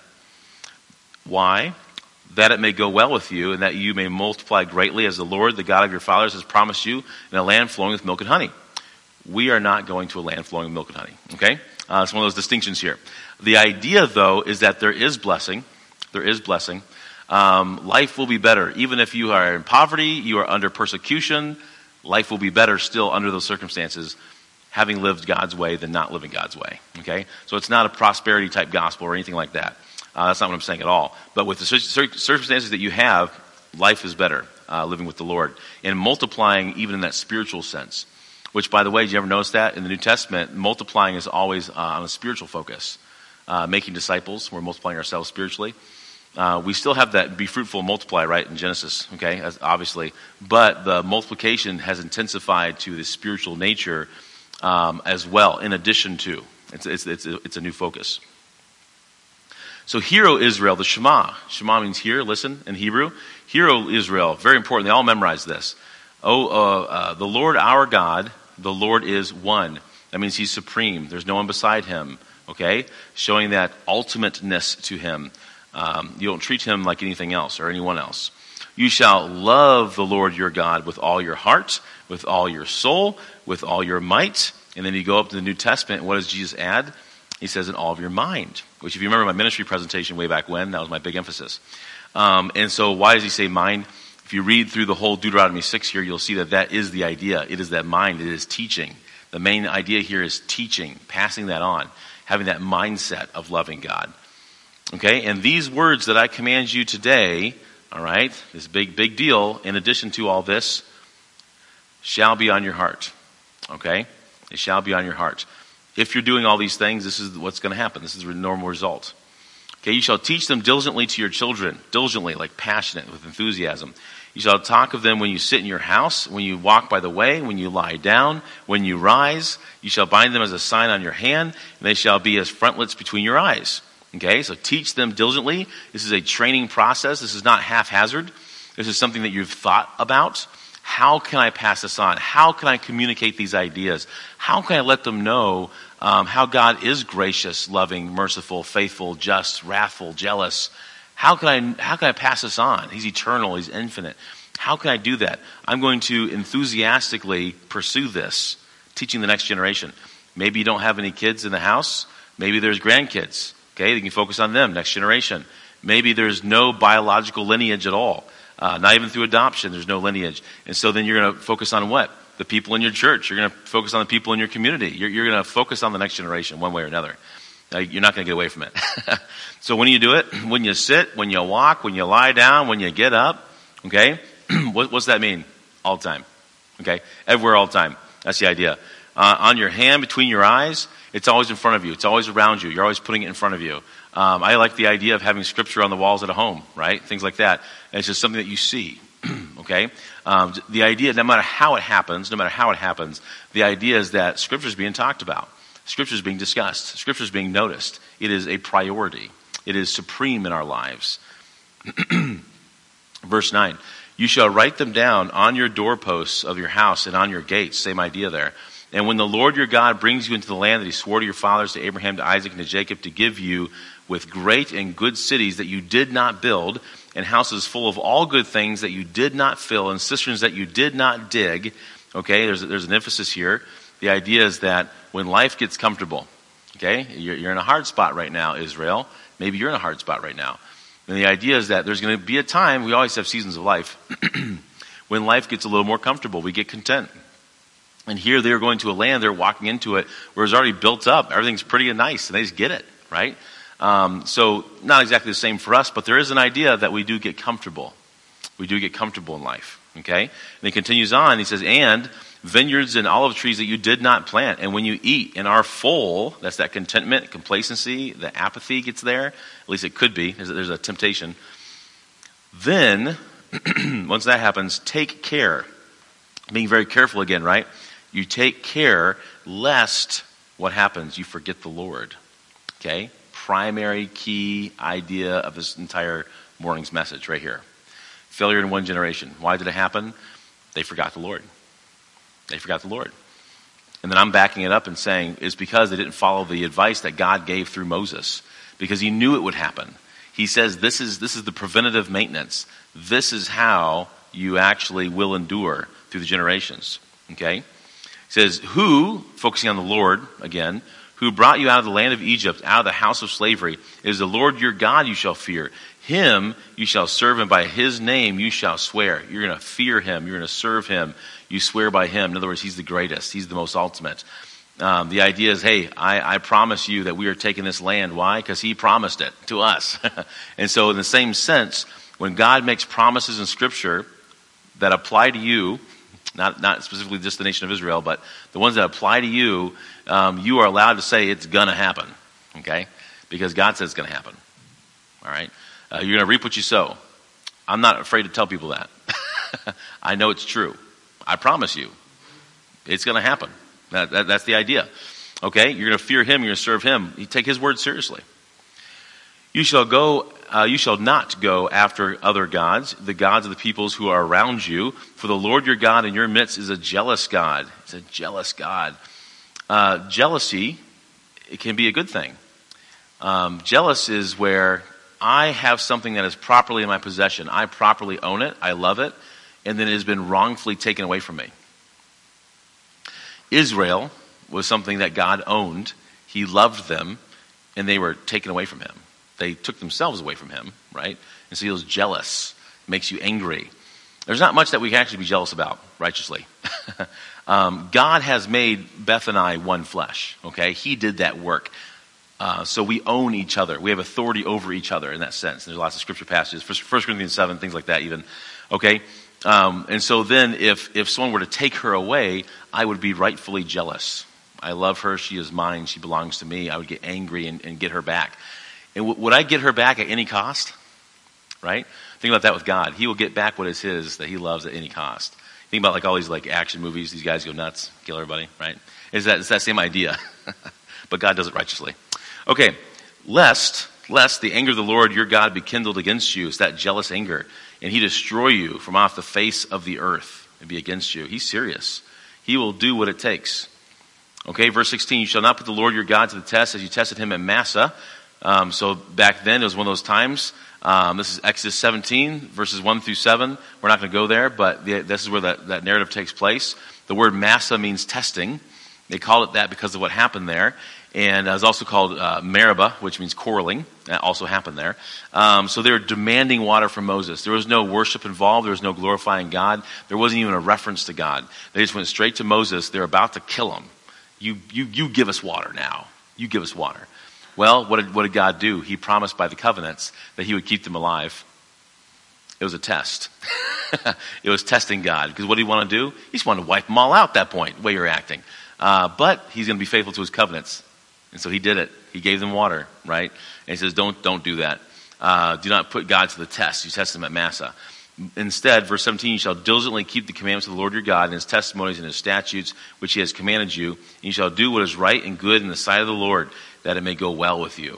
Why? That it may go well with you, and that you may multiply greatly, as the Lord, the God of your fathers, has promised you, in a land flowing with milk and honey. We are not going to a land flowing with milk and honey. Okay? Uh, it's one of those distinctions here. The idea, though, is that there is blessing. There is blessing. Um, life will be better. Even if you are in poverty, you are under persecution, life will be better still under those circumstances, having lived God's way than not living God's way. Okay? So it's not a prosperity type gospel or anything like that. Uh, that's not what I'm saying at all. But with the circumstances that you have, life is better uh, living with the Lord. And multiplying even in that spiritual sense. Which, by the way, did you ever notice that? In the New Testament, multiplying is always uh, on a spiritual focus. Uh, making disciples, we're multiplying ourselves spiritually. Uh, we still have that be fruitful and multiply, right, in Genesis, okay, as, obviously. But the multiplication has intensified to the spiritual nature um, as well, in addition to. It's, it's, it's, a, it's a new focus. So, hear, O Israel, the Shema. Shema means hear, listen, in Hebrew. Hear, O Israel, very important. They all memorize this. Oh, uh, uh, the Lord our God, the Lord is one. That means He's supreme. There's no one beside Him, okay? Showing that ultimateness to Him. Um, you don't treat Him like anything else or anyone else. You shall love the Lord your God with all your heart, with all your soul, with all your might. And then you go up to the New Testament, what does Jesus add? He says, in all of your mind. Which, if you remember my ministry presentation way back when, that was my big emphasis. Um, and so why does he say mind? If you read through the whole Deuteronomy six here, you'll see that that is the idea. It is that mind. It is teaching. The main idea here is teaching, passing that on, having that mindset of loving God. Okay? And these words that I command you today, all right, this big, big deal, in addition to all this, shall be on your heart. Okay? It shall be on your heart. If you're doing all these things, this is what's going to happen. This is the normal result. Okay, you shall teach them diligently to your children. Diligently, like passionate, with enthusiasm. You shall talk of them when you sit in your house, when you walk by the way, when you lie down, when you rise. You shall bind them as a sign on your hand, and they shall be as frontlets between your eyes. Okay, so teach them diligently. This is a training process. This is not haphazard. This is something that you've thought about. How can I pass this on? How can I communicate these ideas? How can I let them know um, how God is gracious, loving, merciful, faithful, just, wrathful, jealous? How can I how can I pass this on? He's eternal. He's infinite. How can I do that? I'm going to enthusiastically pursue this, teaching the next generation. Maybe you don't have any kids in the house. Maybe there's grandkids. Okay, you can focus on them, next generation. Maybe there's no biological lineage at all. Uh, not even through adoption, there's no lineage. And so then you're going to focus on what? The people in your church. You're going to focus on the people in your community. You're, you're going to focus on the next generation one way or another. Uh, you're not going to get away from it. So when you do it, when you sit, when you walk, when you lie down, when you get up, okay? what, what's that mean? All the time. Okay? Everywhere, all the time. That's the idea. Uh, on your hand, between your eyes, it's always in front of you. It's always around you. You're always putting it in front of you. Um, I like the idea of having scripture on the walls at a home, right? Things like that. And it's just something that you see, okay? Um, the idea, no matter how it happens, no matter how it happens, the idea is that scripture is being talked about. Scripture is being discussed. Scripture is being noticed. It is a priority. It is supreme in our lives. Verse nine, you shall write them down on your doorposts of your house and on your gates. Same idea there. And when the Lord your God brings you into the land that he swore to your fathers, to Abraham, to Isaac, and to Jacob, to give you with great and good cities that you did not build, and houses full of all good things that you did not fill, and cisterns that you did not dig. Okay, there's, there's an emphasis here. The idea is that when life gets comfortable, okay, you're, you're in a hard spot right now, Israel. Maybe you're in a hard spot right now. And the idea is that there's going to be a time, we always have seasons of life, when life gets a little more comfortable, we get content. And here they're going to a land, they're walking into it, where it's already built up. Everything's pretty nice, and they just get it, right? Um, so not exactly the same for us, but there is an idea that we do get comfortable. We do get comfortable in life, okay? And he continues on, he says, and vineyards and olive trees that you did not plant. And when you eat and are full, that's that contentment, complacency, the apathy gets there. At least it could be. There's a, there's a temptation. Then, once that happens, take care. Being very careful again, right? You take care lest what happens? You forget the Lord. Okay? Primary key idea of this entire morning's message right here. Failure in one generation. Why did it happen? They forgot the Lord. They forgot the Lord. And then I'm backing it up and saying it's because they didn't follow the advice that God gave through Moses. Because he knew it would happen. He says this is this is the preventative maintenance. This is how you actually will endure through the generations. Okay? He says, who, focusing on the Lord again, who brought you out of the land of Egypt, out of the house of slavery, it is the Lord your God you shall fear. Him you shall serve, and by his name you shall swear. You're going to fear him. You're going to serve him. You swear by him. In other words, he's the greatest. He's the most ultimate. Um, the idea is, hey, I, I promise you that we are taking this land. Why? Because he promised it to us. And so in the same sense, when God makes promises in Scripture that apply to you, not not specifically just the nation of Israel, but the ones that apply to you, um, you are allowed to say it's going to happen, okay? Because God says it's going to happen, all right? Uh, you're going to reap what you sow. I'm not afraid to tell people that. I know it's true. I promise you. It's going to happen. That, that, that's the idea, okay? You're going to fear him. You're going to serve him. You take his word seriously. You shall go. Uh, you shall not go after other gods, the gods of the peoples who are around you. For the Lord your God in your midst is a jealous God. It's a jealous God. Uh, jealousy, it can be a good thing. Um, jealous is where I have something that is properly in my possession. I properly own it. I love it. And then it has been wrongfully taken away from me. Israel was something that God owned. He loved them, and they were taken away from him. They took themselves away from him, right? And so he was jealous. It makes you angry. There's not much that we can actually be jealous about, righteously. um, God has made Beth and I one flesh, okay? He did that work. Uh, so we own each other. We have authority over each other in that sense. There's lots of scripture passages, First Corinthians seven, things like that even, okay? Um, and so then if, if someone were to take her away, I would be rightfully jealous. I love her. She is mine. She belongs to me. I would get angry and, and get her back. And w- would I get her back at any cost? Right? Think about that with God. He will get back what is his that he loves at any cost. Think about like all these like action movies. These guys go nuts, kill everybody, right? It's that, it's that same idea. But God does it righteously. Okay. Lest, lest the anger of the Lord your God be kindled against you. It's that jealous anger. And he destroy you from off the face of the earth and be against you. He's serious. He will do what it takes. Okay, verse sixteen, you shall not put the Lord your God to the test as you tested him at Massah. Um, so back then it was one of those times. Um, this is Exodus seventeen, verses one through seven. We're not going to go there, but the, this is where that, that narrative takes place. The word Massah means testing. They call it that because of what happened there. And it was also called uh, Meribah, which means quarreling. That also happened there. Um, so they were demanding water from Moses. There was no worship involved. There was no glorifying God. There wasn't even a reference to God. They just went straight to Moses. They're about to kill him. You, you, you give us water now. You give us water. Well, what did, what did God do? He promised by the covenants that he would keep them alive. It was a test. It was testing God. Because what did he want to do? He just wanted to wipe them all out at that point, the way you're acting. Uh, but he's going to be faithful to his covenants. And so he did it. He gave them water, right? And he says, don't, don't do that. Uh, do not put God to the test. You test him at Massah. Instead, verse seventeen, you shall diligently keep the commandments of the Lord your God and his testimonies and his statutes, which he has commanded you. And you shall do what is right and good in the sight of the Lord, that it may go well with you.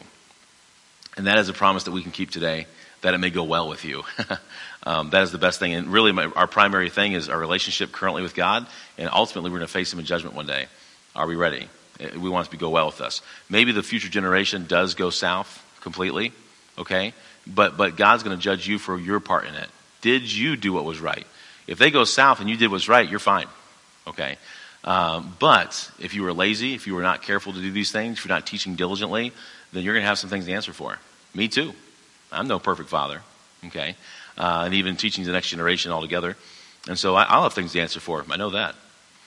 And that is a promise that we can keep today, that it may go well with you. um, that is the best thing. And really, my, our primary thing is our relationship currently with God. And ultimately, we're going to face him in judgment one day. Are we ready? We want it to go well with us. Maybe the future generation does go south completely. okay? But but God's going to judge you for your part in it. Did you do what was right? If they go south and you did what's right, you're fine, okay? Um, but if you were lazy, if you were not careful to do these things, if you're not teaching diligently, then you're going to have some things to answer for. Me too. I'm no perfect father, okay? Uh, and even teaching the next generation altogether. And so I, I'll have things to answer for. I know that.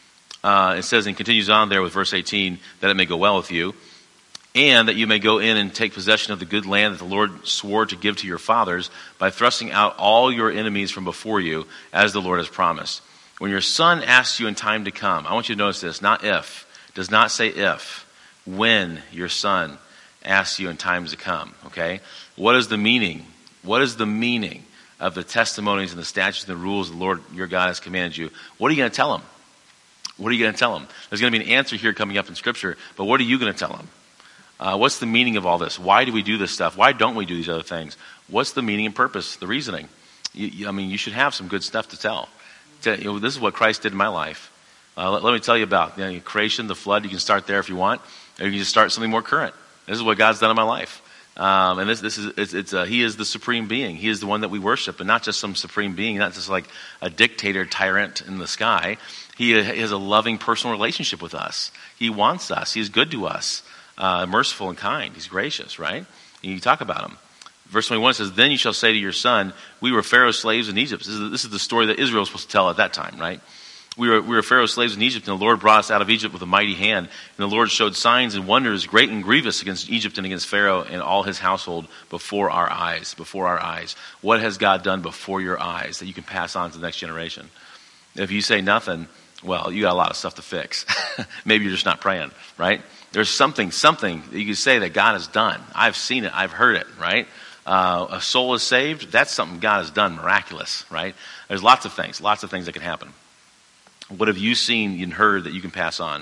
Uh, it says, and continues on there with verse eighteen, that it may go well with you, and that you may go in and take possession of the good land that the Lord swore to give to your fathers by thrusting out all your enemies from before you, as the Lord has promised. When your son asks you in time to come, I want you to notice this, not if. It does not say if. When your son asks you in times to come, okay? What is the meaning? What is the meaning of the testimonies and the statutes and the rules the Lord your God has commanded you? What are you going to tell him? What are you going to tell him? There's going to be an answer here coming up in Scripture, but what are you going to tell him? Uh, what's the meaning of all this? Why do we do this stuff? Why don't we do these other things? What's the meaning and purpose, the reasoning? You, you, I mean, you should have some good stuff to tell. To, you know, this is what Christ did in my life. Uh, let, let me tell you about you know, creation, the flood. You can start there if you want, or you can just start something more current. This is what God's done in my life. Um, and this, this is, it's, it's uh, He is the supreme being. He is the one that we worship, and not just some supreme being, not just like a dictator, tyrant in the sky. He has a loving personal relationship with us. He wants us. He is good to us, uh, merciful and kind. He's gracious, right? And you talk about him. Verse twenty-one says, then you shall say to your son, we were Pharaoh's slaves in Egypt. This is, this is the story that Israel was supposed to tell at that time, right? We were, we were Pharaoh's slaves in Egypt, and the Lord brought us out of Egypt with a mighty hand. And the Lord showed signs and wonders great and grievous against Egypt and against Pharaoh and all his household before our eyes, before our eyes. What has God done before your eyes that you can pass on to the next generation? If you say nothing, well, you got a lot of stuff to fix. Maybe you're just not praying, right? There's something, something that you can say that God has done. I've seen it. I've heard it, right? Uh, a soul is saved. That's something God has done, miraculous, right? There's lots of things, lots of things that can happen. What have you seen and heard that you can pass on?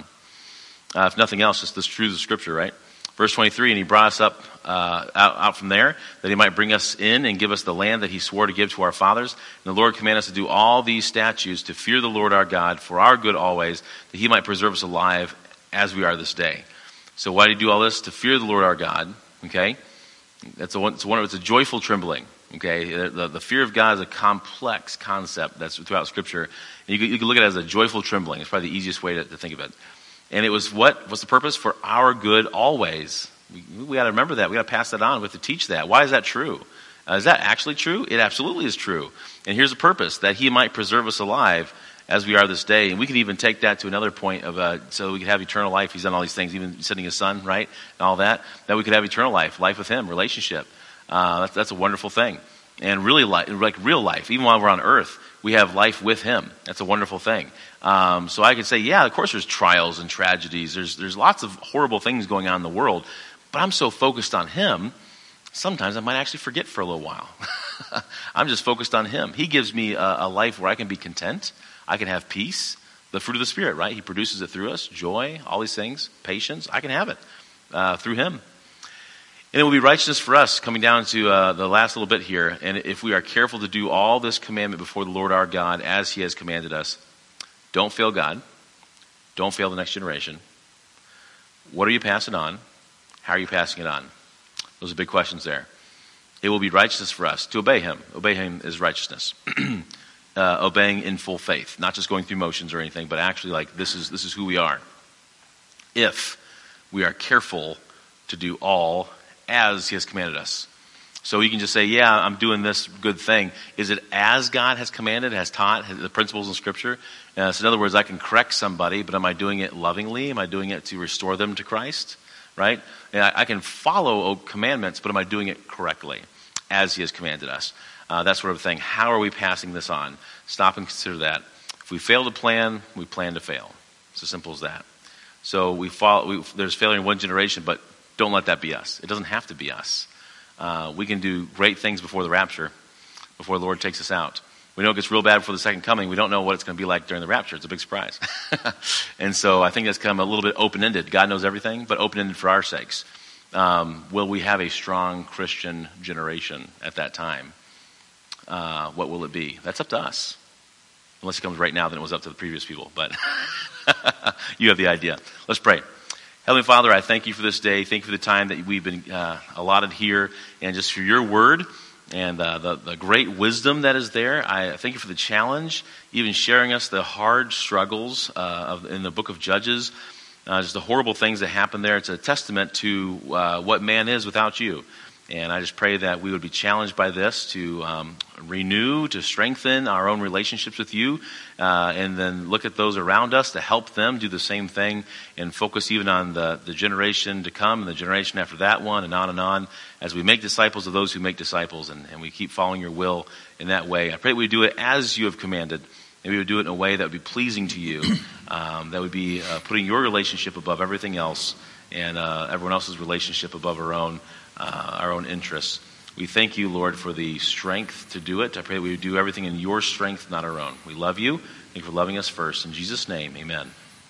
Uh, if nothing else, just the truths of Scripture, right? Verse twenty-three, and he brought us up uh, out, out from there, that he might bring us in and give us the land that he swore to give to our fathers. And the Lord commanded us to do all these statutes, to fear the Lord our God for our good always, that he might preserve us alive as we are this day. So why did he do all this? To fear the Lord our God, okay? That's a, it's, one, it's a joyful trembling. Okay, the, the fear of God is a complex concept that's throughout Scripture. And you can, you can look at it as a joyful trembling. It's probably the easiest way to, to think of it. And it was what? What's the purpose? For our good always. We, we got to remember that. We got to pass that on. We have to teach that. Why is that true? Uh, is that actually true? It absolutely is true. And here's the purpose, that he might preserve us alive as we are this day. And we can even take that to another point of, uh, so we could have eternal life. He's done all these things, even sending his son, right? And all that. That we could have eternal life, life with him, relationship. Uh, that's, that's a wonderful thing. And really, li- like real life, even while we're on earth, we have life with him. That's a wonderful thing. Um, so I could say, yeah, of course there's trials and tragedies. There's, there's lots of horrible things going on in the world. But I'm so focused on him, sometimes I might actually forget for a little while. I'm just focused on him. He gives me a, a life where I can be content. I can have peace. The fruit of the Spirit, right? He produces it through us. Joy, all these things. Patience. I can have it uh, through him. And it will be righteousness for us, coming down to uh, the last little bit here. And if we are careful to do all this commandment before the Lord our God as he has commanded us, don't fail God. Don't fail the next generation. What are you passing on? How are you passing it on? Those are big questions there. It will be righteousness for us to obey him. Obey him is righteousness. uh, obeying in full faith, not just going through motions or anything, but actually like this is this is who we are. If we are careful to do all as he has commanded us. So you can just say, yeah, I'm doing this good thing. Is it as God has commanded, has taught, the principles in Scripture? Uh, so in other words, I can correct somebody, but am I doing it lovingly? Am I doing it to restore them to Christ? Right? And I, I can follow commandments, but am I doing it correctly as he has commanded us? Uh, that sort of thing. How are we passing this on? Stop and consider that. If we fail to plan, we plan to fail. It's as simple as that. So we follow, we, there's failure in one generation, but don't let that be us. It doesn't have to be us. Uh, we can do great things before the rapture, before the Lord takes us out. We know it gets real bad before the second coming. We don't know what it's going to be like during the rapture. It's a big surprise. And so I think that's come a little bit open-ended. God knows everything, but open-ended for our sakes. Um, will we have a strong Christian generation at that time? Uh, what will it be? That's up to us. Unless it comes right now, then it was up to the previous people. But you have the idea. Let's pray. Heavenly Father, I thank you for this day. Thank you for the time that we've been uh, allotted here, and just for your word and uh, the, the great wisdom that is there. I thank you for the challenge, even sharing us the hard struggles uh, of, in the book of Judges, uh, just the horrible things that happen there. It's a testament to uh, what man is without you. And I just pray that we would be challenged by this to um, renew, to strengthen our own relationships with you, uh, and then look at those around us to help them do the same thing, and focus even on the, the generation to come and the generation after that one, and on and on, as we make disciples of those who make disciples, and, and we keep following your will in that way. I pray that we do it as you have commanded, and we would do it in a way that would be pleasing to you, um, that would be uh, putting your relationship above everything else, and uh, everyone else's relationship above our own. Uh, our own interests. We thank you, Lord, for the strength to do it. I pray that we would do everything in your strength, not our own. We love you. Thank you for loving us first. In Jesus' name, amen.